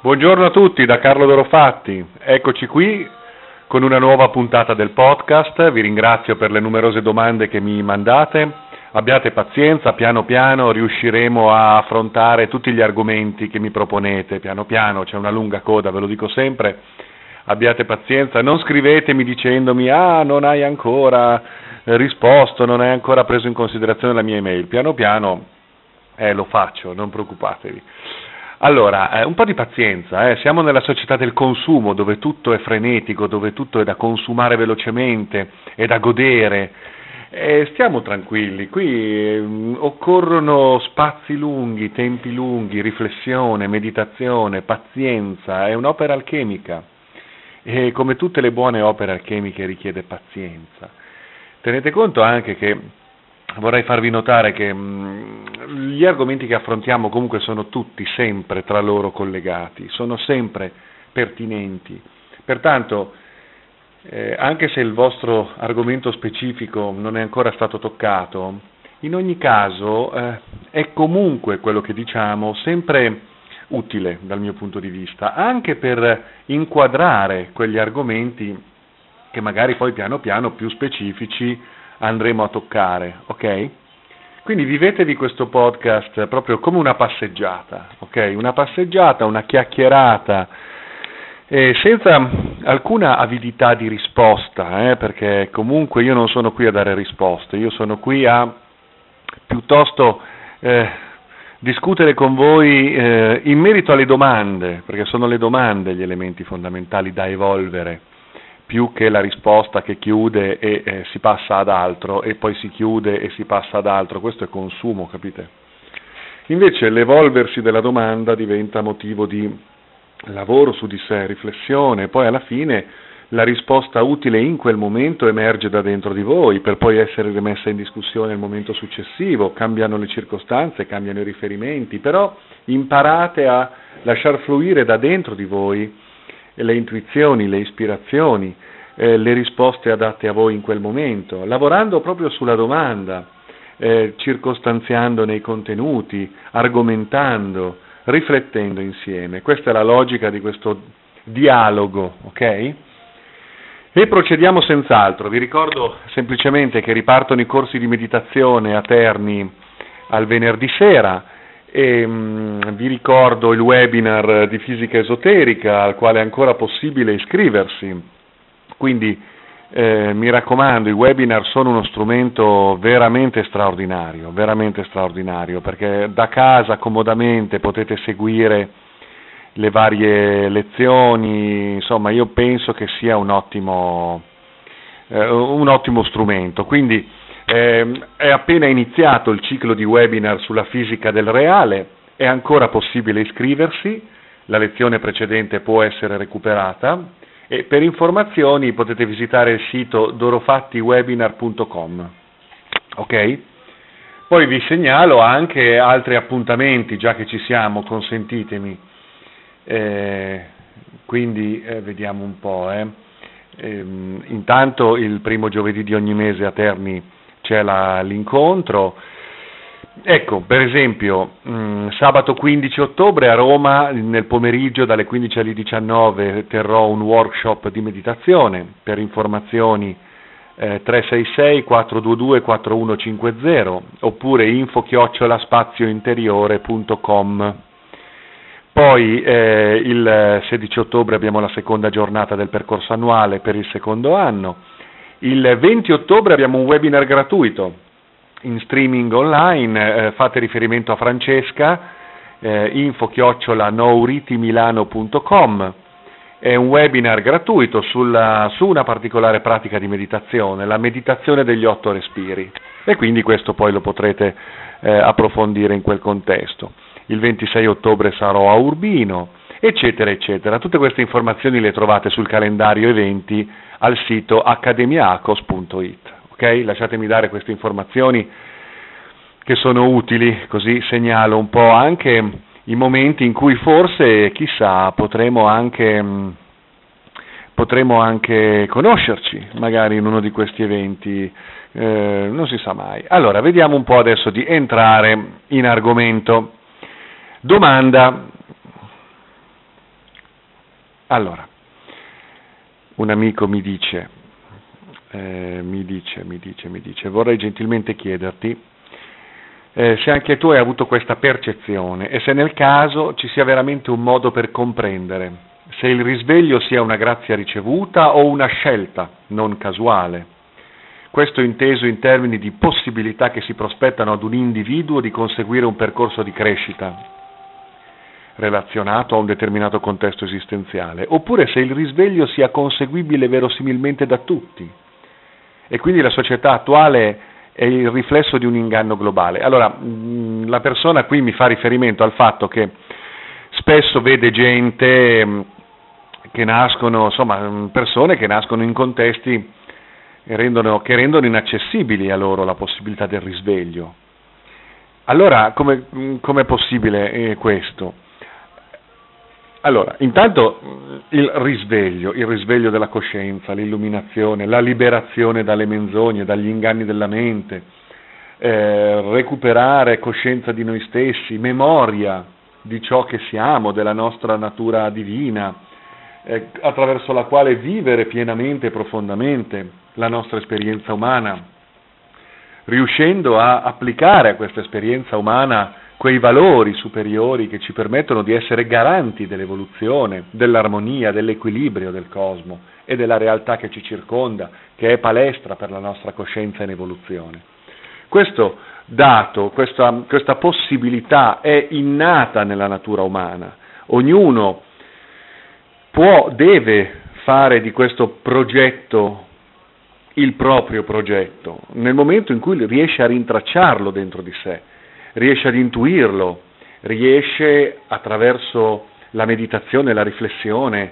Buongiorno a tutti da Carlo Dorofatti, eccoci qui con una nuova puntata del podcast, vi ringrazio per le numerose domande che mi mandate, abbiate pazienza, piano piano riusciremo a affrontare tutti gli argomenti che mi proponete, piano piano, c'è una lunga coda, ve lo dico sempre, abbiate pazienza, non scrivetemi dicendomi non hai ancora risposto, non hai ancora preso in considerazione la mia email, piano piano lo faccio, non preoccupatevi. Allora, un po' di pazienza, siamo nella società del consumo dove tutto è frenetico, dove tutto è da consumare velocemente, è da godere. Stiamo tranquilli, qui occorrono spazi lunghi, tempi lunghi, riflessione, meditazione, pazienza, è un'opera alchemica e come tutte le buone opere alchemiche richiede pazienza. Tenete conto anche che vorrei farvi notare che gli argomenti che affrontiamo comunque sono tutti sempre tra loro collegati, sono sempre pertinenti. Pertanto, anche se il vostro argomento specifico non è ancora stato toccato, in ogni caso è comunque quello che diciamo sempre utile dal mio punto di vista, anche per inquadrare quegli argomenti che magari poi piano piano più specifici andremo a toccare, ok? Quindi vivetevi questo podcast proprio come una passeggiata, ok? Una passeggiata, una chiacchierata, senza alcuna avidità di risposta, perché comunque io non sono qui a dare risposte, io sono qui a piuttosto discutere con voi in merito alle domande, perché sono le domande gli elementi fondamentali da evolvere, più che la risposta che chiude e si passa ad altro e poi si chiude e si passa ad altro, questo è consumo, capite? Invece l'evolversi della domanda diventa motivo di lavoro su di sé, riflessione, e poi alla fine la risposta utile in quel momento emerge da dentro di voi per poi essere rimessa in discussione nel momento successivo, cambiano le circostanze, cambiano i riferimenti, però imparate a lasciar fluire da dentro di voi le intuizioni, le ispirazioni, le risposte adatte a voi in quel momento, lavorando proprio sulla domanda, circostanziando nei contenuti, argomentando, riflettendo insieme. Questa è la logica di questo dialogo, ok? E procediamo senz'altro. Vi ricordo semplicemente che ripartono i corsi di meditazione a Terni al venerdì sera, e vi ricordo il webinar di fisica esoterica al quale è ancora possibile iscriversi, quindi mi raccomando, i webinar sono uno strumento veramente straordinario, perché da casa comodamente potete seguire le varie lezioni, insomma io penso che sia un ottimo strumento, quindi è appena iniziato il ciclo di webinar sulla fisica del reale, è ancora possibile iscriversi, la lezione precedente può essere recuperata e per informazioni potete visitare il sito dorofattiwebinar.com, ok? Poi vi segnalo anche altri appuntamenti, già che ci siamo, consentitemi, quindi vediamo un po'. Intanto il primo giovedì di ogni mese a Terni c'è l'incontro, ecco per esempio sabato 15 ottobre a Roma nel pomeriggio dalle 15 alle 19 terrò un workshop di meditazione, per informazioni 366 422 4150 oppure info@spaziointeriore.com. Poi il 16 ottobre abbiamo la seconda giornata del percorso annuale per il secondo anno. Il 20 ottobre abbiamo un webinar gratuito in streaming online, fate riferimento a Francesca, info@nouritimilano.com, è un webinar gratuito su una particolare pratica di meditazione, la meditazione degli 8 respiri, e quindi questo poi lo potrete approfondire in quel contesto. Il 26 ottobre sarò a Urbino, eccetera, eccetera. Tutte queste informazioni le trovate sul calendario eventi al sito academiaacos.it, ok? Lasciatemi dare queste informazioni che sono utili, così segnalo un po' anche i momenti in cui forse, chissà, potremo anche conoscerci, magari in uno di questi eventi, non si sa mai. Allora, vediamo un po' adesso di entrare in argomento. Domanda: Allora, un amico mi dice, vorrei gentilmente chiederti se anche tu hai avuto questa percezione e se nel caso ci sia veramente un modo per comprendere se il risveglio sia una grazia ricevuta o una scelta non casuale. Questo inteso in termini di possibilità che si prospettano ad un individuo di conseguire un percorso di crescita relazionato a un determinato contesto esistenziale, oppure se il risveglio sia conseguibile verosimilmente da tutti e quindi la società attuale è il riflesso di un inganno globale. Allora, la persona qui mi fa riferimento al fatto che spesso vede gente che nascono, insomma, persone che nascono in contesti che rendono inaccessibili a loro la possibilità del risveglio. Allora, com'è possibile questo? Allora, intanto il risveglio della coscienza, l'illuminazione, la liberazione dalle menzogne, dagli inganni della mente, recuperare coscienza di noi stessi, memoria di ciò che siamo, della nostra natura divina, attraverso la quale vivere pienamente e profondamente la nostra esperienza umana, riuscendo a applicare a questa esperienza umana quei valori superiori che ci permettono di essere garanti dell'evoluzione, dell'armonia, dell'equilibrio del cosmo e della realtà che ci circonda, che è palestra per la nostra coscienza in evoluzione. Questo dato, questa possibilità è innata nella natura umana. Ognuno deve fare di questo progetto il proprio progetto, nel momento in cui riesce a rintracciarlo dentro di sé, riesce ad intuirlo, riesce attraverso la meditazione, la riflessione,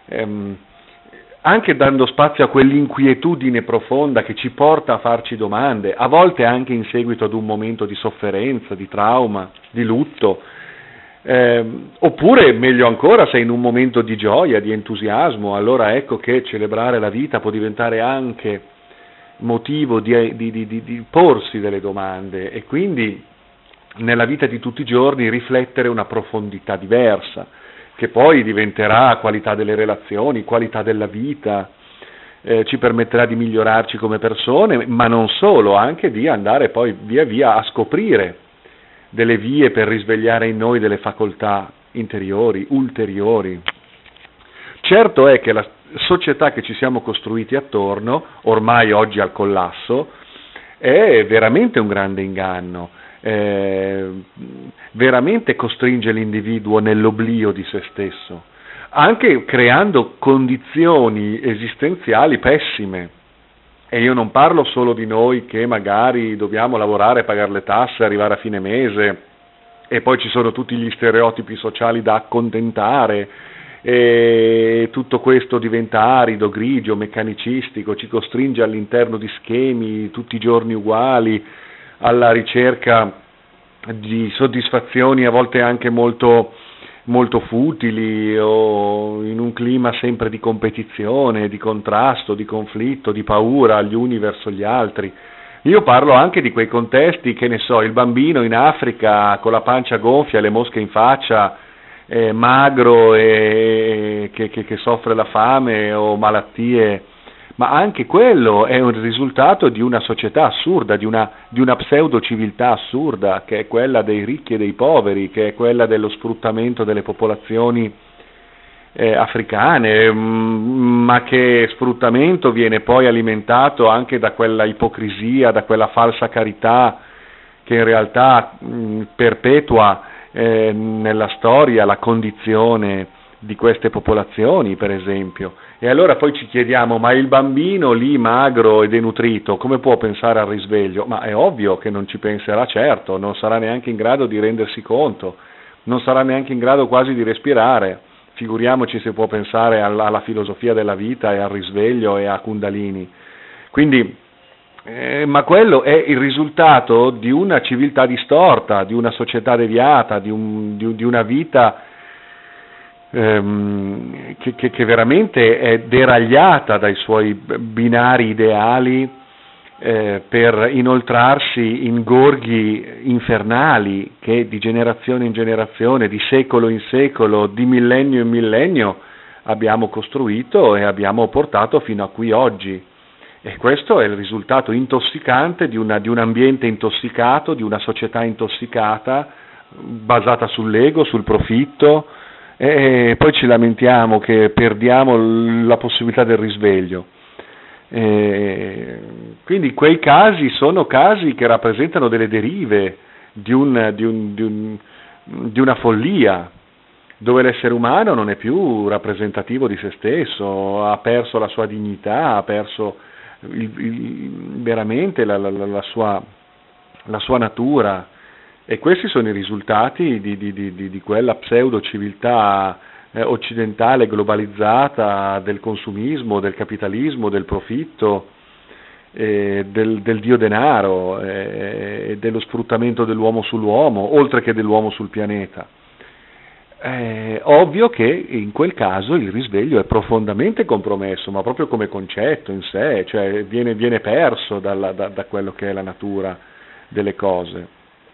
anche dando spazio a quell'inquietudine profonda che ci porta a farci domande, a volte anche in seguito ad un momento di sofferenza, di trauma, di lutto, oppure meglio ancora se in un momento di gioia, di entusiasmo, allora ecco che celebrare la vita può diventare anche motivo di porsi delle domande e quindi nella vita di tutti i giorni riflettere una profondità diversa, che poi diventerà qualità delle relazioni, qualità della vita, ci permetterà di migliorarci come persone, ma non solo, anche di andare poi via via a scoprire delle vie per risvegliare in noi delle facoltà interiori, ulteriori. Certo è che la società che ci siamo costruiti attorno, ormai oggi al collasso, è veramente un grande inganno. Veramente costringe l'individuo nell'oblio di se stesso, anche creando condizioni esistenziali pessime. E io non parlo solo di noi che magari dobbiamo lavorare, pagare le tasse, arrivare a fine mese e poi ci sono tutti gli stereotipi sociali da accontentare e tutto questo diventa arido, grigio, meccanicistico, ci costringe all'interno di schemi tutti i giorni uguali, alla ricerca di soddisfazioni a volte anche molto, molto futili o in un clima sempre di competizione, di contrasto, di conflitto, di paura gli uni verso gli altri. Io parlo anche di quei contesti, che ne so, il bambino in Africa con la pancia gonfia e le mosche in faccia, magro e che soffre la fame o malattie. Ma anche quello è un risultato di una società assurda, di una pseudo-civiltà assurda, che è quella dei ricchi e dei poveri, che è quella dello sfruttamento delle popolazioni africane, ma che sfruttamento viene poi alimentato anche da quella ipocrisia, da quella falsa carità che in realtà perpetua nella storia la condizione di queste popolazioni, per esempio. E allora poi ci chiediamo, ma il bambino lì magro e denutrito come può pensare al risveglio? Ma è ovvio che non ci penserà, certo, non sarà neanche in grado di rendersi conto, non sarà neanche in grado quasi di respirare, figuriamoci se può pensare alla filosofia della vita e al risveglio e a Kundalini. Quindi, ma quello è il risultato di una civiltà distorta, di una società deviata, di una vita che veramente è deragliata dai suoi binari ideali per inoltrarsi in gorghi infernali che di generazione in generazione, di secolo in secolo, di millennio in millennio abbiamo costruito e abbiamo portato fino a qui oggi. E questo è il risultato intossicante di un ambiente intossicato, di una società intossicata, basata sull'ego, sul profitto, e poi ci lamentiamo che perdiamo la possibilità del risveglio. Quindi quei casi sono casi che rappresentano delle derive di una follia, dove l'essere umano non è più rappresentativo di se stesso, ha perso la sua dignità, ha perso veramente la sua natura, e questi sono i risultati di quella pseudo civiltà occidentale globalizzata, del consumismo, del capitalismo, del profitto, del dio denaro, dello sfruttamento dell'uomo sull'uomo, oltre che dell'uomo sul pianeta. Ovvio che in quel caso il risveglio è profondamente compromesso, ma proprio come concetto in sé, cioè viene perso da quello che è la natura delle cose.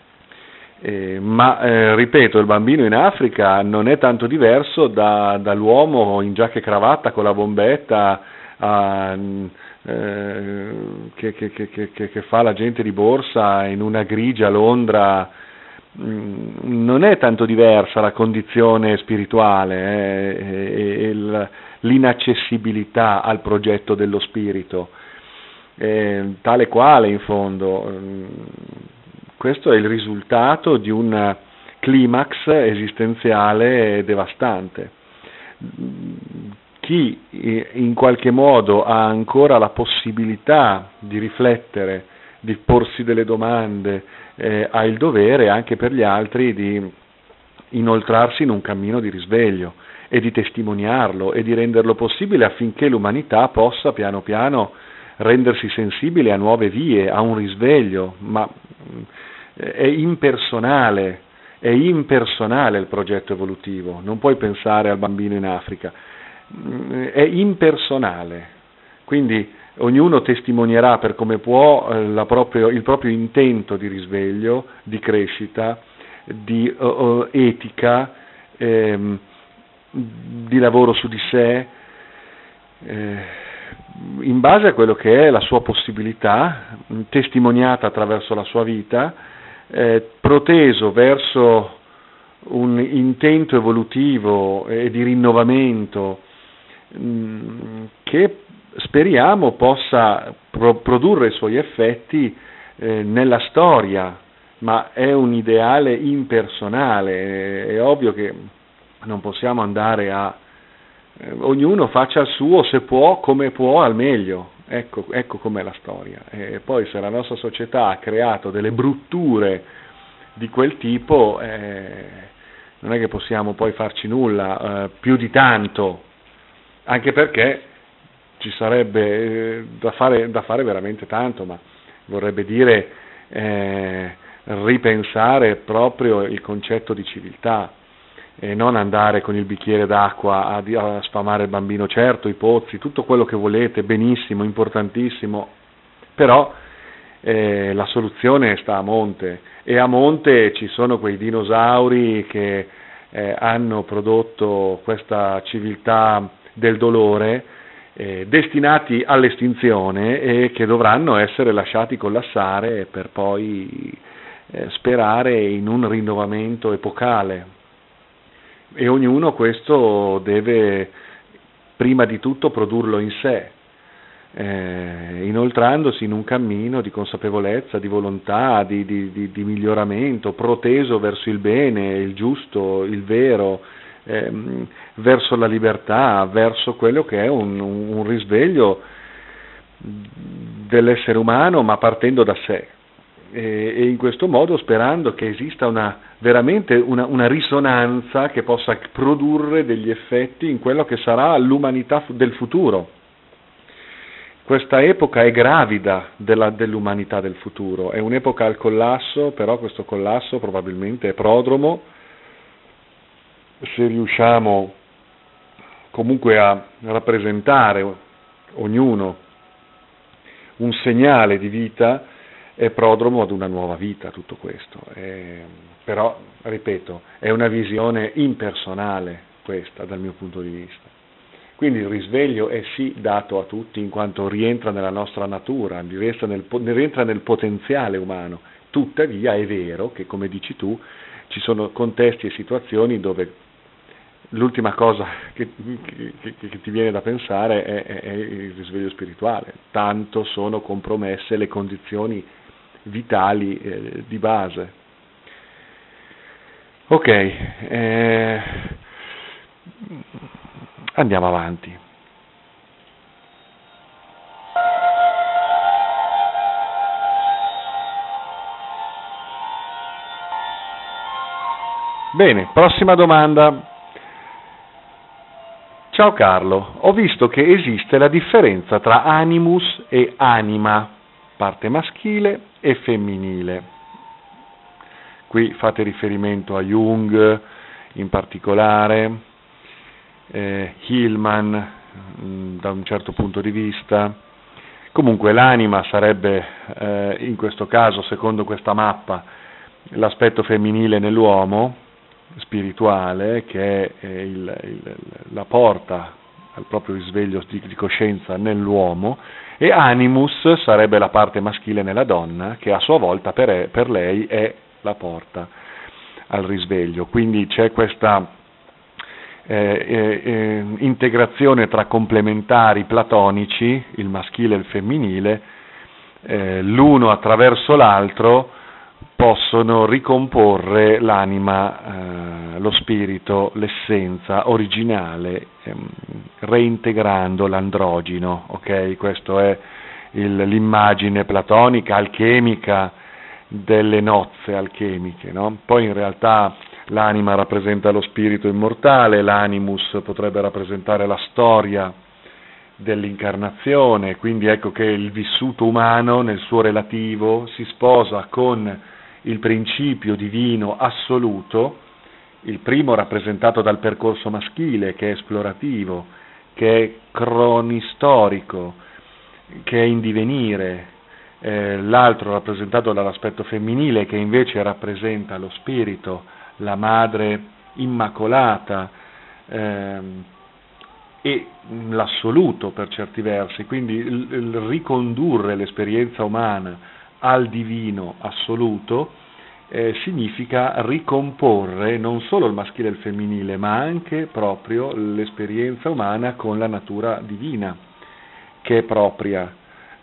Ripeto, il bambino in Africa non è tanto diverso dall'uomo in giacca e cravatta con la bombetta che fa l'agente di borsa in una grigia Londra. Non è tanto diversa la condizione spirituale e l'inaccessibilità al progetto dello spirito, tale quale in fondo. Questo è il risultato di un climax esistenziale devastante. Chi in qualche modo ha ancora la possibilità di riflettere, di porsi delle domande, ha il dovere anche per gli altri di inoltrarsi in un cammino di risveglio e di testimoniarlo e di renderlo possibile affinché l'umanità possa piano piano rendersi sensibile a nuove vie, a un risveglio, ma è impersonale il progetto evolutivo, non puoi pensare al bambino in Africa, è impersonale, quindi ognuno testimonierà per come può il proprio intento di risveglio, di crescita, di etica, di lavoro su di sé, in base a quello che è la sua possibilità, testimoniata attraverso la sua vita, proteso verso un intento evolutivo e di rinnovamento che speriamo possa produrre i suoi effetti nella storia, ma è un ideale impersonale. È ovvio che non possiamo andare ognuno faccia il suo, se può, come può, al meglio. Ecco com'è la storia. E poi se la nostra società ha creato delle brutture di quel tipo, non è che possiamo poi farci nulla, più di tanto, anche perché ci sarebbe da fare veramente tanto, ma vorrebbe dire ripensare proprio il concetto di civiltà, e non andare con il bicchiere d'acqua a sfamare il bambino. Certo, i pozzi, tutto quello che volete, benissimo, importantissimo, però la soluzione sta a monte, e a monte ci sono quei dinosauri che hanno prodotto questa civiltà del dolore, destinati all'estinzione e che dovranno essere lasciati collassare per poi sperare in un rinnovamento epocale. E ognuno questo deve prima di tutto produrlo in sé, inoltrandosi in un cammino di consapevolezza, di volontà, di miglioramento, proteso verso il bene, il giusto, il vero, verso la libertà, verso quello che è un risveglio dell'essere umano, ma partendo da sé. E in questo modo sperando che esista veramente una risonanza che possa produrre degli effetti in quello che sarà l'umanità del futuro. Questa epoca è gravida dell'umanità del futuro, è un'epoca al collasso, però questo collasso probabilmente è prodromo. Se riusciamo comunque a rappresentare ognuno un segnale di vita, è prodromo ad una nuova vita tutto questo. Però, ripeto, è una visione impersonale questa dal mio punto di vista. Quindi il risveglio è sì dato a tutti in quanto rientra nella nostra natura, rientra nel potenziale umano. Tuttavia è vero che, come dici tu, ci sono contesti e situazioni dove l'ultima cosa che ti viene da pensare è il risveglio spirituale, tanto sono compromesse le condizioni vitali di base. Ok, andiamo avanti. Bene, prossima domanda. Ciao Carlo, ho visto che esiste la differenza tra animus e anima, parte maschile e femminile. Qui fate riferimento a Jung in particolare, Hillman da un certo punto di vista. Comunque l'anima sarebbe in questo caso, secondo questa mappa, l'aspetto femminile nell'uomo spirituale, che è la porta al proprio risveglio di coscienza nell'uomo, e animus sarebbe la parte maschile nella donna, che a sua volta per lei è la porta al risveglio. Quindi c'è questa integrazione tra complementari platonici, il maschile e il femminile, l'uno attraverso l'altro possono ricomporre l'anima, lo spirito, l'essenza originale, reintegrando l'androgino. Ok? Questa è l'immagine platonica, alchemica, delle nozze alchemiche. No? Poi in realtà l'anima rappresenta lo spirito immortale, l'animus potrebbe rappresentare la storia dell'incarnazione, quindi ecco che il vissuto umano nel suo relativo si sposa con il principio divino assoluto, il primo rappresentato dal percorso maschile, che è esplorativo, che è cronistorico, che è in divenire, l'altro rappresentato dall'aspetto femminile, che invece rappresenta lo spirito, la madre immacolata e l'assoluto per certi versi. Quindi il ricondurre l'esperienza umana al divino assoluto significa ricomporre non solo il maschile e il femminile, ma anche proprio l'esperienza umana con la natura divina, che è propria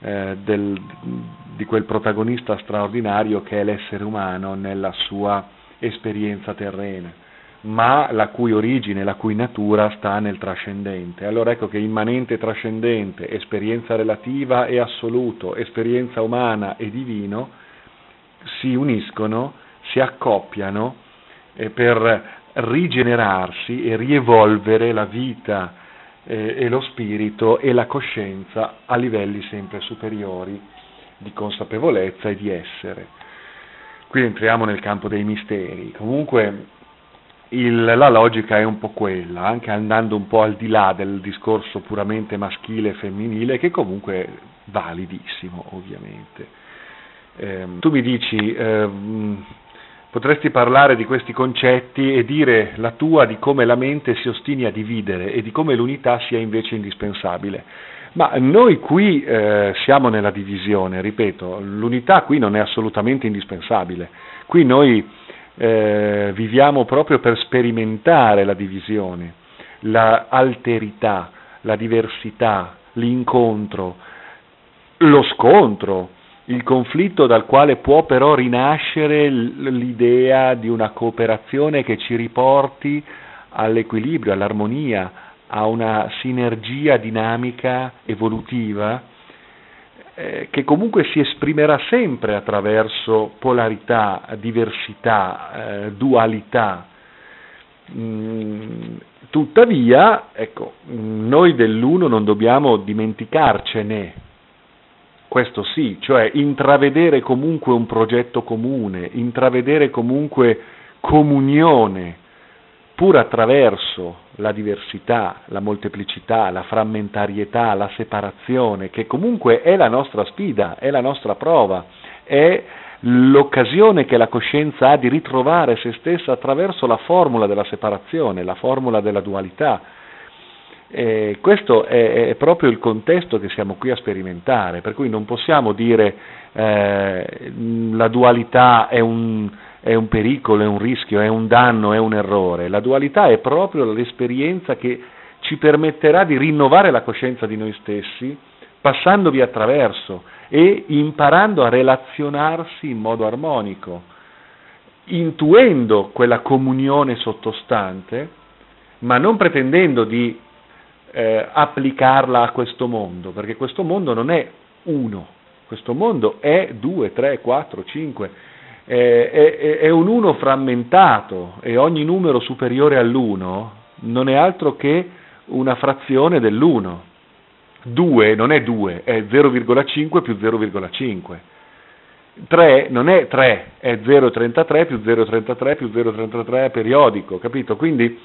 di quel protagonista straordinario che è l'essere umano nella sua esperienza terrena, ma la cui origine, la cui natura sta nel trascendente. Allora ecco che immanente e trascendente, esperienza relativa e assoluto, esperienza umana e divino si uniscono, si accoppiano per rigenerarsi e rievolvere la vita e lo spirito e la coscienza a livelli sempre superiori di consapevolezza e di essere. Qui entriamo nel campo dei misteri. Comunque la logica è un po' quella, anche andando un po' al di là del discorso puramente maschile e femminile, che comunque è validissimo, ovviamente. Tu mi dici, potresti parlare di questi concetti e dire la tua di come la mente si ostini a dividere e di come l'unità sia invece indispensabile. Ma noi qui siamo nella divisione, ripeto, l'unità qui non è assolutamente indispensabile. Qui noi viviamo proprio per sperimentare la divisione, la alterità, la diversità, l'incontro, lo scontro, il conflitto dal quale può però rinascere l'idea di una cooperazione che ci riporti all'equilibrio, all'armonia, a una sinergia dinamica evolutiva che comunque si esprimerà sempre attraverso polarità, diversità, dualità. Tuttavia, ecco, noi dell'uno non dobbiamo dimenticarcene. Questo sì, cioè intravedere comunque un progetto comune, intravedere comunque comunione, pur attraverso la diversità, la molteplicità, la frammentarietà, la separazione, che comunque è la nostra sfida, è la nostra prova, è l'occasione che la coscienza ha di ritrovare se stessa attraverso la formula della separazione, la formula della dualità. Questo è proprio il contesto che siamo qui a sperimentare, per cui non possiamo dire la dualità è un pericolo, è un rischio, è un danno, è un errore. La dualità è proprio l'esperienza che ci permetterà di rinnovare la coscienza di noi stessi, passandovi attraverso e imparando a relazionarsi in modo armonico, intuendo quella comunione sottostante, ma non pretendendo di applicarla a questo mondo, perché questo mondo non è uno, questo mondo è 2, 3, 4, 5, è un uno frammentato, e ogni numero superiore all'uno non è altro che una frazione dell'uno. 2 non è 2, è 0,5 più 0,5. 3 non è 3, è 0,33 più 0,33 più 0,33 periodico, capito? Quindi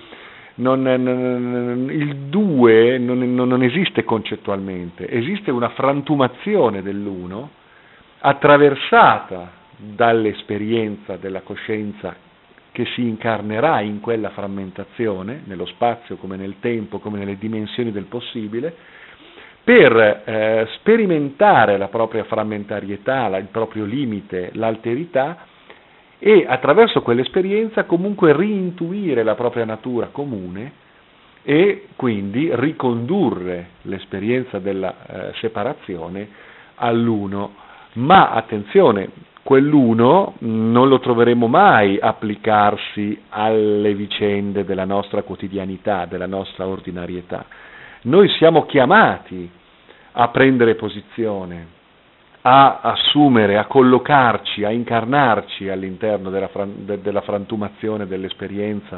il 2 non esiste concettualmente, esiste una frantumazione dell'uno attraversata dall'esperienza della coscienza che si incarnerà in quella frammentazione, nello spazio come nel tempo, come nelle dimensioni del possibile, per sperimentare la propria frammentarietà, il proprio limite, l'alterità, e attraverso quell'esperienza comunque rintuire la propria natura comune e quindi ricondurre l'esperienza della separazione all'uno. Ma attenzione, quell'uno non lo troveremo mai applicarsi alle vicende della nostra quotidianità, della nostra ordinarietà. Noi siamo chiamati a prendere posizione, a assumere, a collocarci, a incarnarci all'interno della frantumazione dell'esperienza.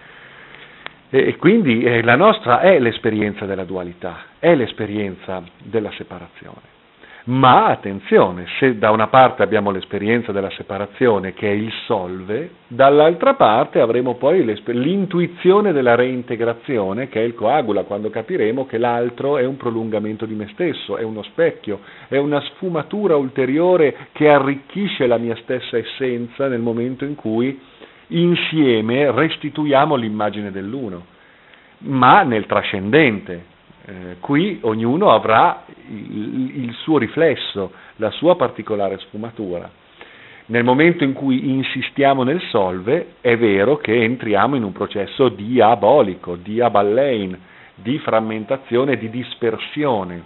E quindi la nostra è l'esperienza della dualità, è l'esperienza della separazione. Ma attenzione, se da una parte abbiamo l'esperienza della separazione che è il solve, dall'altra parte avremo poi l'intuizione della reintegrazione che è il coagula, quando capiremo che l'altro è un prolungamento di me stesso, è uno specchio, è una sfumatura ulteriore che arricchisce la mia stessa essenza nel momento in cui insieme restituiamo l'immagine dell'uno, ma nel trascendente. Qui ognuno avrà il suo riflesso, la sua particolare sfumatura. Nel momento in cui insistiamo nel solve, è vero che entriamo in un processo diabolico, diaballein, di frammentazione, di dispersione.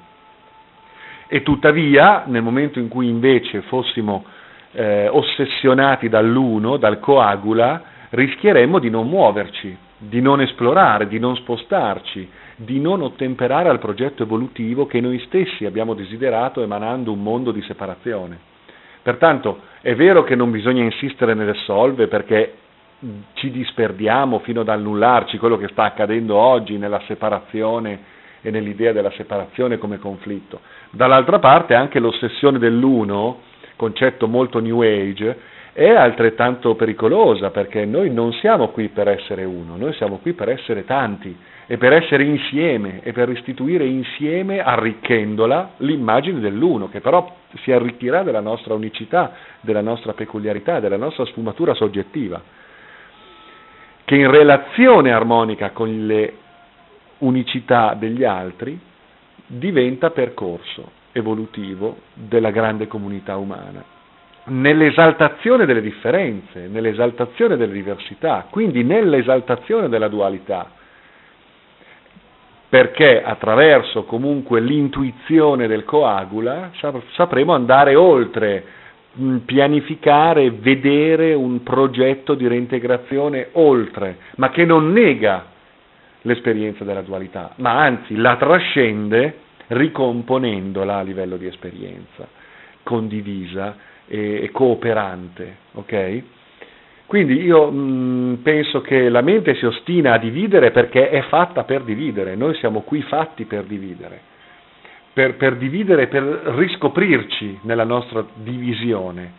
E tuttavia, nel momento in cui invece fossimo ossessionati dall'uno, dal coagula, rischieremmo di non muoverci, di non esplorare, di non spostarci, di non ottemperare al progetto evolutivo che noi stessi abbiamo desiderato emanando un mondo di separazione. Pertanto è vero che non bisogna insistere nelle solve perché ci disperdiamo fino ad annullarci, quello che sta accadendo oggi nella separazione e nell'idea della separazione come conflitto. Dall'altra parte anche l'ossessione dell'uno, concetto molto New Age, è altrettanto pericolosa, perché noi non siamo qui per essere uno, noi siamo qui per essere tanti e per essere insieme e per restituire insieme, arricchendola, l'immagine dell'uno, che però si arricchirà della nostra unicità, della nostra peculiarità, della nostra sfumatura soggettiva, che in relazione armonica con le unicità degli altri diventa percorso evolutivo della grande comunità umana, nell'esaltazione delle differenze, nell'esaltazione delle diversità, quindi nell'esaltazione della dualità, perché attraverso comunque l'intuizione del coagula sapremo andare oltre, pianificare, vedere un progetto di reintegrazione oltre, ma che non nega l'esperienza della dualità, ma anzi la trascende ricomponendola a livello di esperienza condivisa e cooperante, ok? Quindi io penso che la mente si ostina a dividere perché è fatta per dividere, noi siamo qui fatti per dividere, per dividere, per riscoprirci nella nostra divisione.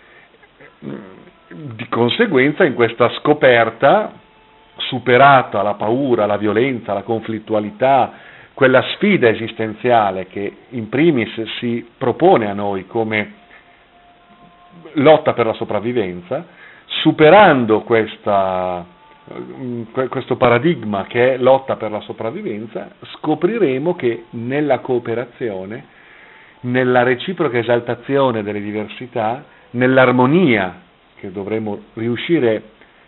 Di conseguenza in questa scoperta, superata la paura, la violenza, la conflittualità, quella sfida esistenziale che in primis si propone a noi come lotta per la sopravvivenza, superando questa questo paradigma che è lotta per la sopravvivenza, scopriremo che nella cooperazione, nella reciproca esaltazione delle diversità, nell'armonia che dovremo riuscire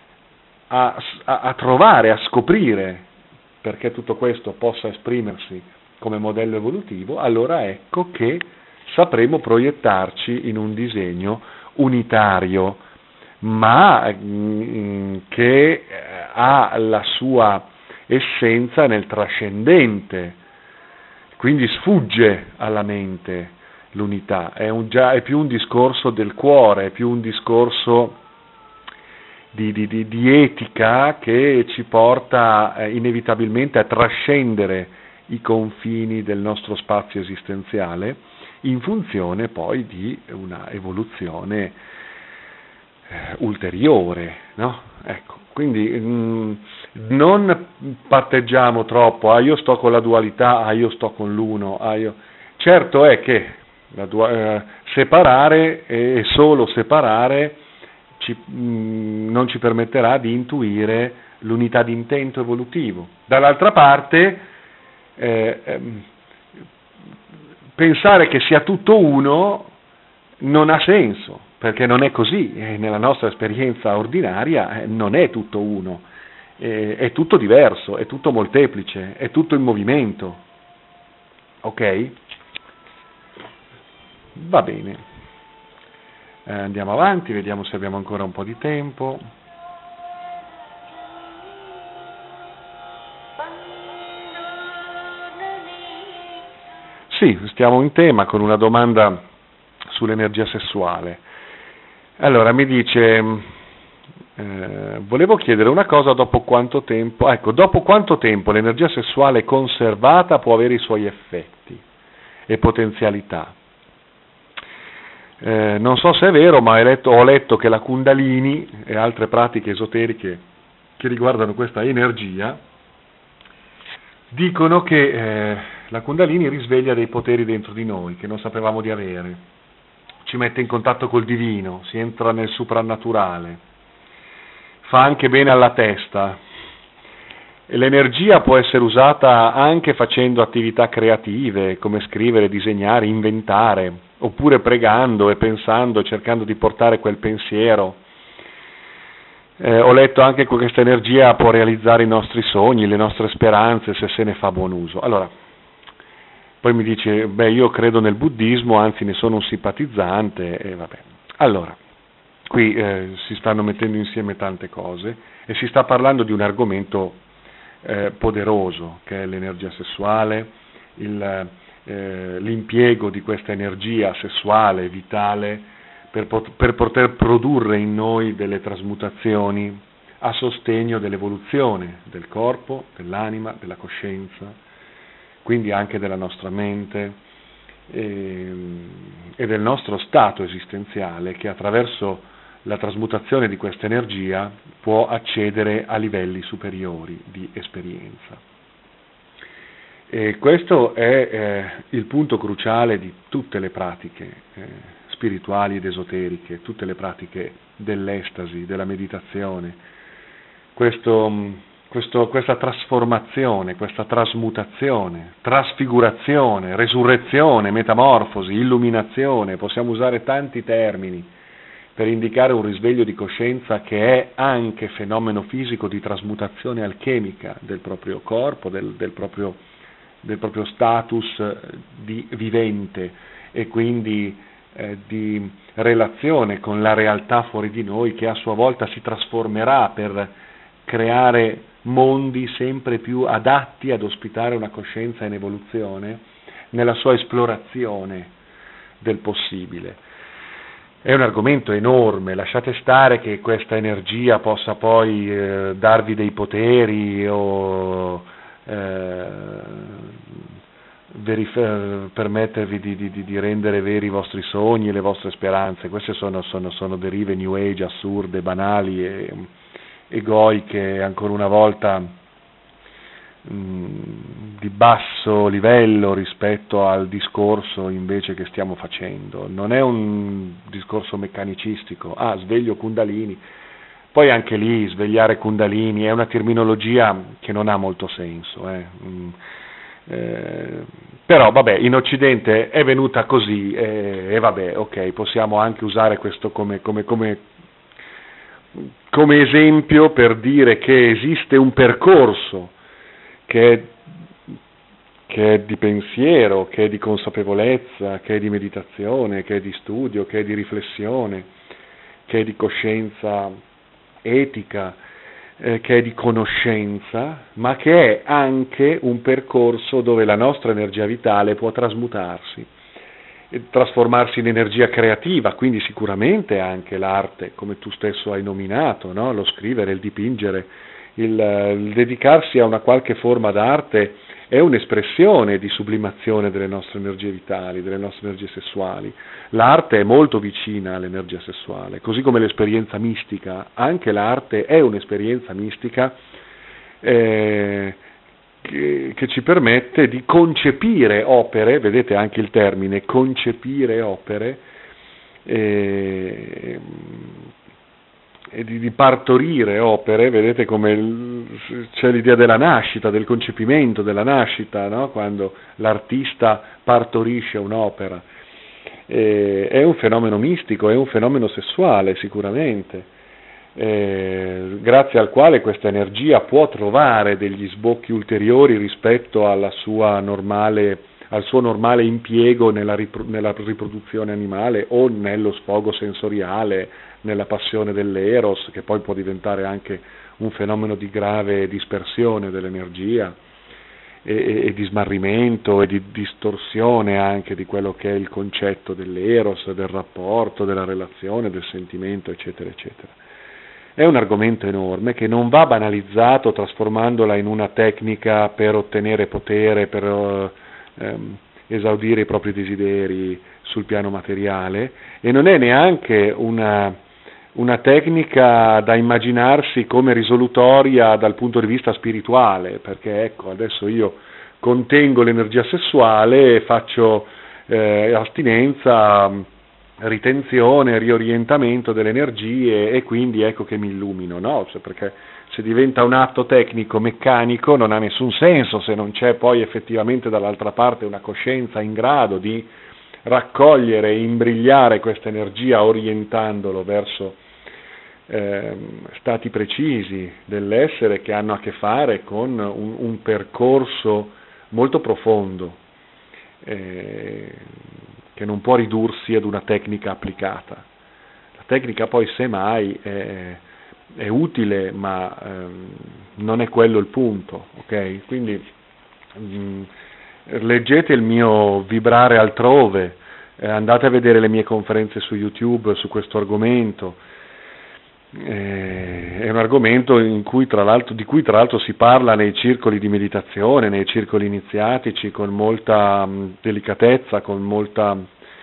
a trovare, a scoprire, perché tutto questo possa esprimersi come modello evolutivo, allora ecco che sapremo proiettarci in un disegno unitario, ma che ha la sua essenza nel trascendente, quindi sfugge alla mente l'unità, è più un discorso del cuore, è più un discorso di etica che ci porta inevitabilmente a trascendere i confini del nostro spazio esistenziale in funzione poi di una evoluzione ulteriore, no? Ecco, quindi non patteggiamo troppo, io sto con la dualità, io sto con l'uno, certo è che separare e solo separare non ci permetterà di intuire l'unità di intento evolutivo. Dall'altra parte, pensare che sia tutto uno non ha senso, perché non è così, nella nostra esperienza ordinaria non è tutto uno, è tutto diverso, è tutto molteplice, è tutto in movimento. Ok? Va bene. Andiamo avanti, vediamo se abbiamo ancora un po' di tempo. Sì, stiamo in tema con una domanda sull'energia sessuale. Allora, mi dice, volevo chiedere una cosa, dopo quanto tempo l'energia sessuale conservata può avere i suoi effetti e potenzialità? Non so se è vero, ma ho letto che la Kundalini e altre pratiche esoteriche che riguardano questa energia dicono che la Kundalini risveglia dei poteri dentro di noi che non sapevamo di avere, ci mette in contatto col divino, si entra nel soprannaturale, fa anche bene alla testa. E l'energia può essere usata anche facendo attività creative, come scrivere, disegnare, inventare, oppure pregando e pensando, cercando di portare quel pensiero. Ho letto anche che questa energia può realizzare i nostri sogni, le nostre speranze, se ne fa buon uso. Allora, poi mi dice, io credo nel buddismo, anzi ne sono un simpatizzante, e vabbè. Allora, qui si stanno mettendo insieme tante cose e si sta parlando di un argomento poderoso, che è l'energia sessuale, l'impiego di questa energia sessuale, vitale, per poter produrre in noi delle trasmutazioni a sostegno dell'evoluzione del corpo, dell'anima, della coscienza, quindi anche della nostra mente e del nostro stato esistenziale, che attraverso la trasmutazione di questa energia può accedere a livelli superiori di esperienza. E questo è il punto cruciale di tutte le pratiche spirituali ed esoteriche, tutte le pratiche dell'estasi, della meditazione. Questa trasformazione, questa trasmutazione, trasfigurazione, resurrezione, metamorfosi, illuminazione, possiamo usare tanti termini per indicare un risveglio di coscienza che è anche fenomeno fisico di trasmutazione alchemica del proprio corpo, del proprio status di vivente e quindi di relazione con la realtà fuori di noi, che a sua volta si trasformerà per creare mondi sempre più adatti ad ospitare una coscienza in evoluzione nella sua esplorazione del possibile. È un argomento enorme, lasciate stare che questa energia possa poi darvi dei poteri o permettervi di rendere veri i vostri sogni e le vostre speranze. Queste sono derive New Age assurde, banali e egoiche, ancora una volta di basso livello rispetto al discorso invece che stiamo facendo. Non è un discorso meccanicistico, sveglio Kundalini, Poi anche lì svegliare Kundalini è una terminologia che non ha molto senso. Però vabbè, in Occidente è venuta così e vabbè, ok, possiamo anche usare questo come esempio per dire che esiste un percorso che è di pensiero, che è di consapevolezza, che è di meditazione, che è di studio, che è di riflessione, che è di coscienza etica, che è di conoscenza, ma che è anche un percorso dove la nostra energia vitale può trasmutarsi, trasformarsi in energia creativa, quindi sicuramente anche l'arte, come tu stesso hai nominato, no? Lo scrivere, il dipingere, il dedicarsi a una qualche forma d'arte è un'espressione di sublimazione delle nostre energie vitali, delle nostre energie sessuali. L'arte è molto vicina all'energia sessuale, così come l'esperienza mistica. Anche l'arte è un'esperienza mistica che ci permette di concepire opere, vedete anche il termine, concepire opere, e di partorire opere, vedete come c'è l'idea della nascita, del concepimento della nascita, no? Quando l'artista partorisce un'opera. È un fenomeno mistico, è un fenomeno sessuale sicuramente, grazie al quale questa energia può trovare degli sbocchi ulteriori rispetto al suo normale impiego nella riproduzione animale o nello sfogo sensoriale, nella passione dell'eros, che poi può diventare anche un fenomeno di grave dispersione dell'energia e di smarrimento e di distorsione anche di quello che è il concetto dell'eros, del rapporto, della relazione, del sentimento, eccetera, eccetera. È un argomento enorme che non va banalizzato trasformandola in una tecnica per ottenere potere, per esaudire i propri desideri sul piano materiale, e non è neanche una tecnica da immaginarsi come risolutoria dal punto di vista spirituale, perché ecco, adesso io contengo l'energia sessuale e faccio astinenza, ritenzione, riorientamento delle energie e quindi ecco che mi illumino, no? Perché se diventa un atto tecnico, meccanico, non ha nessun senso se non c'è poi effettivamente dall'altra parte una coscienza in grado di raccogliere e imbrigliare questa energia orientandolo verso stati precisi dell'essere che hanno a che fare con un percorso molto profondo, che non può ridursi ad una tecnica applicata. La tecnica poi semmai è utile, ma non è quello il punto, ok? Quindi leggete il mio Vibrare altrove, andate a vedere le mie conferenze su YouTube su questo argomento. È un argomento di cui tra l'altro si parla nei circoli di meditazione, nei circoli iniziatici, con molta delicatezza, con molta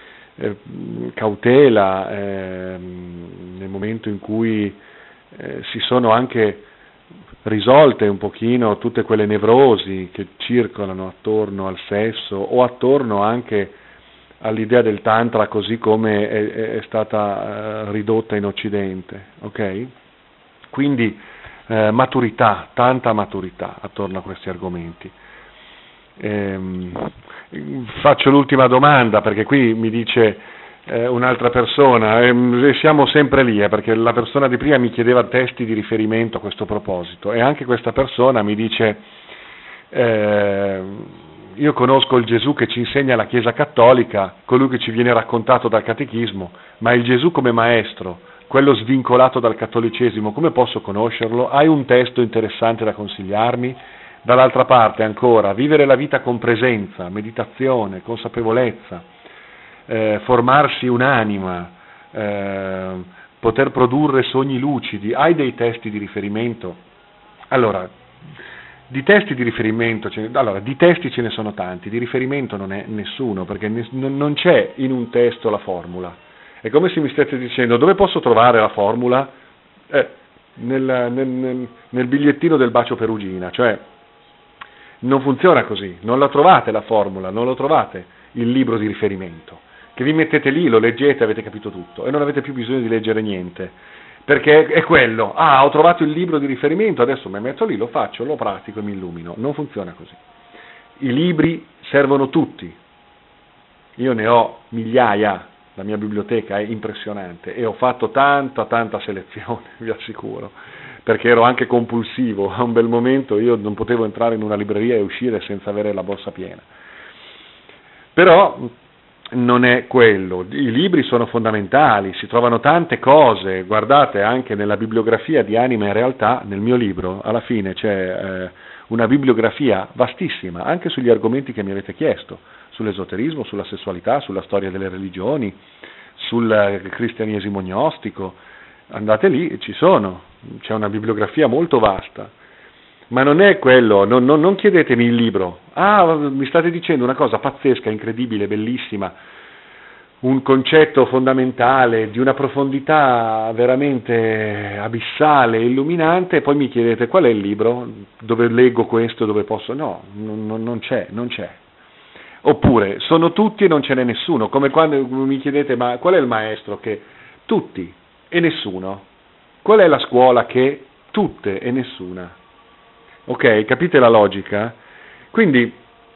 cautela, nel momento in cui si sono anche risolte un pochino tutte quelle nevrosi che circolano attorno al sesso o attorno anche all'idea del tantra così come è stata ridotta in Occidente, ok? Quindi maturità, tanta maturità attorno a questi argomenti. Faccio l'ultima domanda, perché qui mi dice un'altra persona, e siamo sempre lì, perché la persona di prima mi chiedeva testi di riferimento a questo proposito, e anche questa persona mi dice io conosco il Gesù che ci insegna la Chiesa Cattolica, colui che ci viene raccontato dal Catechismo, ma il Gesù come maestro, quello svincolato dal cattolicesimo, come posso conoscerlo? Hai un testo interessante da consigliarmi? Dall'altra parte ancora, vivere la vita con presenza, meditazione, consapevolezza, formarsi un'anima, poter produrre sogni lucidi. Hai dei testi di riferimento? Allora, di testi di riferimento, di testi ce ne sono tanti, di riferimento non è nessuno, perché non c'è in un testo la formula. È come se mi stesse dicendo: dove posso trovare la formula? Nel bigliettino del Bacio Perugina, cioè non funziona così, non la trovate la formula, non lo trovate il libro di riferimento, che vi mettete lì, lo leggete, avete capito tutto e non avete più bisogno di leggere niente, perché è quello, ho trovato il libro di riferimento, adesso mi metto lì, lo faccio, lo pratico e mi illumino. Non funziona così. I libri servono tutti, io ne ho migliaia, la mia biblioteca è impressionante e ho fatto tanta selezione, vi assicuro, perché ero anche compulsivo, a un bel momento io non potevo entrare in una libreria e uscire senza avere la borsa piena. Però non è quello, i libri sono fondamentali, si trovano tante cose, guardate anche nella bibliografia di Anima e Realtà, nel mio libro, alla fine c'è una bibliografia vastissima, anche sugli argomenti che mi avete chiesto, sull'esoterismo, sulla sessualità, sulla storia delle religioni, sul cristianesimo gnostico, andate lì, ci sono, c'è una bibliografia molto vasta. Ma non è quello, non chiedetemi il libro. Mi state dicendo una cosa pazzesca, incredibile, bellissima, un concetto fondamentale, di una profondità veramente abissale, illuminante, e poi mi chiedete qual è il libro, dove leggo questo, dove posso... No, non c'è. Oppure, sono tutti e non ce n'è nessuno, come quando mi chiedete, ma qual è il maestro che... Tutti e nessuno. Qual è la scuola che... Tutte e nessuna. Ok, capite la logica? Quindi,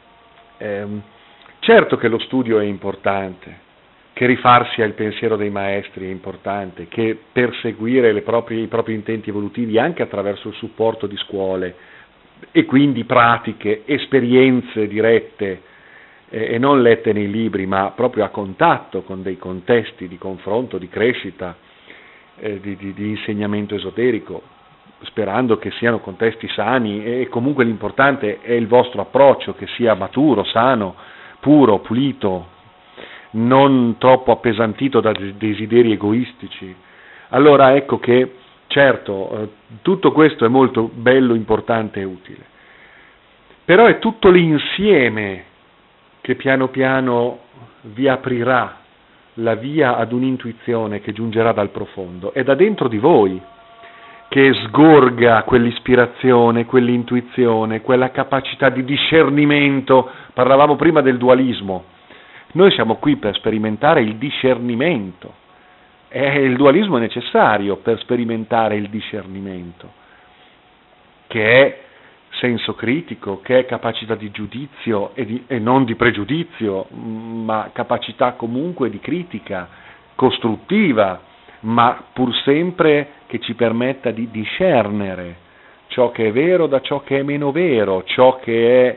certo che lo studio è importante, che rifarsi al pensiero dei maestri è importante, che perseguire i propri intenti evolutivi anche attraverso il supporto di scuole e quindi pratiche, esperienze dirette e non lette nei libri, ma proprio a contatto con dei contesti di confronto, di crescita, di insegnamento esoterico, sperando che siano contesti sani, e comunque l'importante è il vostro approccio, che sia maturo, sano, puro, pulito, non troppo appesantito da desideri egoistici. Allora ecco che, certo, tutto questo è molto bello, importante e utile, però è tutto l'insieme che piano piano vi aprirà la via ad un'intuizione che giungerà dal profondo, è da dentro di voi che sgorga quell'ispirazione, quell'intuizione, quella capacità di discernimento. Parlavamo prima del dualismo. Noi siamo qui per sperimentare il discernimento. Il dualismo è necessario per sperimentare il discernimento, che è senso critico, che è capacità di giudizio e non di pregiudizio, ma capacità comunque di critica costruttiva, ma pur sempre che ci permetta di discernere ciò che è vero da ciò che è meno vero, ciò che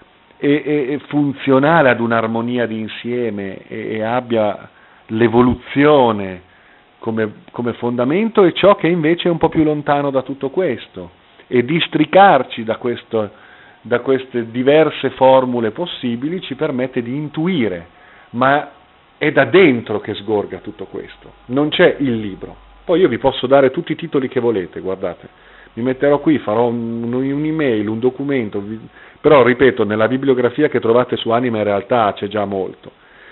è funzionale ad un'armonia di insieme e abbia l'evoluzione come fondamento, e ciò che invece è un po' più lontano da tutto questo, e districarci da queste diverse formule possibili ci permette di intuire, ma è da dentro che sgorga tutto questo, non c'è il libro. Poi io vi posso dare tutti i titoli che volete, guardate, mi metterò qui, farò un'email, un documento, però ripeto, nella bibliografia che trovate su Anima e Realtà c'è già molto.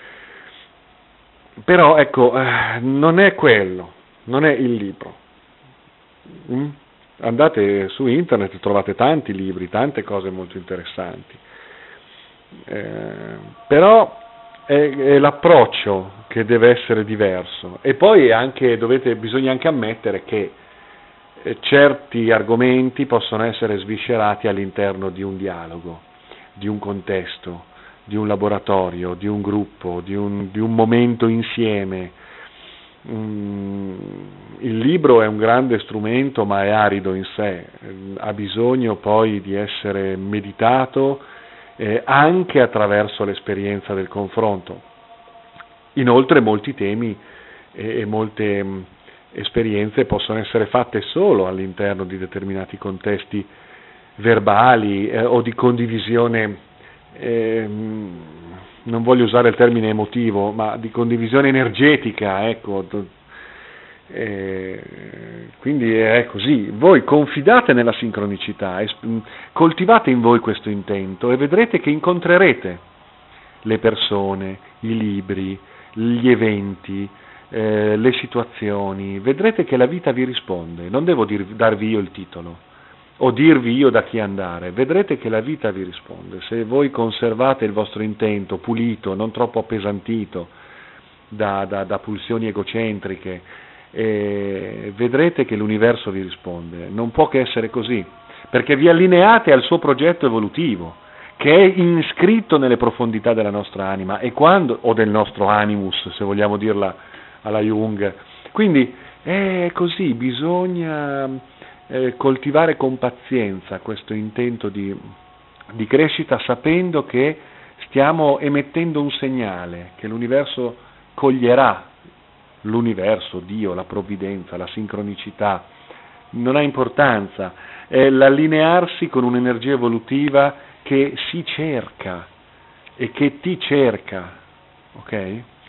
Però ecco, non è quello, non è il libro. Andate su internet, trovate tanti libri, tante cose molto interessanti, però è l'approccio che deve essere diverso, e poi bisogna anche ammettere che certi argomenti possono essere sviscerati all'interno di un dialogo, di un contesto, di un laboratorio, di un gruppo, di un momento insieme. Il libro è un grande strumento, ma è arido in sé, ha bisogno poi di essere meditato anche attraverso l'esperienza del confronto. Inoltre molti temi e molte esperienze possono essere fatte solo all'interno di determinati contesti verbali o di condivisione, non voglio usare il termine emotivo, ma di condivisione energetica, ecco. Quindi è così, voi confidate nella sincronicità, coltivate in voi questo intento e vedrete che incontrerete le persone, i libri, gli eventi, le situazioni, vedrete che la vita vi risponde. Non devo darvi io il titolo o dirvi io da chi andare, vedrete che la vita vi risponde se voi conservate il vostro intento pulito, non troppo appesantito da pulsioni egocentriche, e vedrete che l'universo vi risponde. Non può che essere così, perché vi allineate al suo progetto evolutivo, che è iscritto nelle profondità della nostra anima e quando, o del nostro animus, se vogliamo dirla alla Jung. Quindi è così, bisogna coltivare con pazienza questo intento di crescita, sapendo che stiamo emettendo un segnale, che l'universo coglierà, l'universo, Dio, la provvidenza, la sincronicità, non ha importanza, è l'allinearsi con un'energia evolutiva che si cerca e che ti cerca, ok?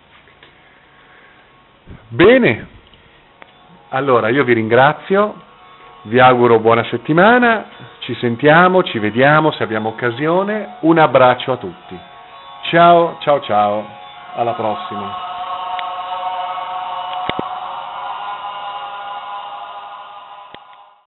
Bene, allora io vi ringrazio, vi auguro buona settimana, ci sentiamo, ci vediamo se abbiamo occasione, un abbraccio a tutti, ciao, ciao, ciao, alla prossima.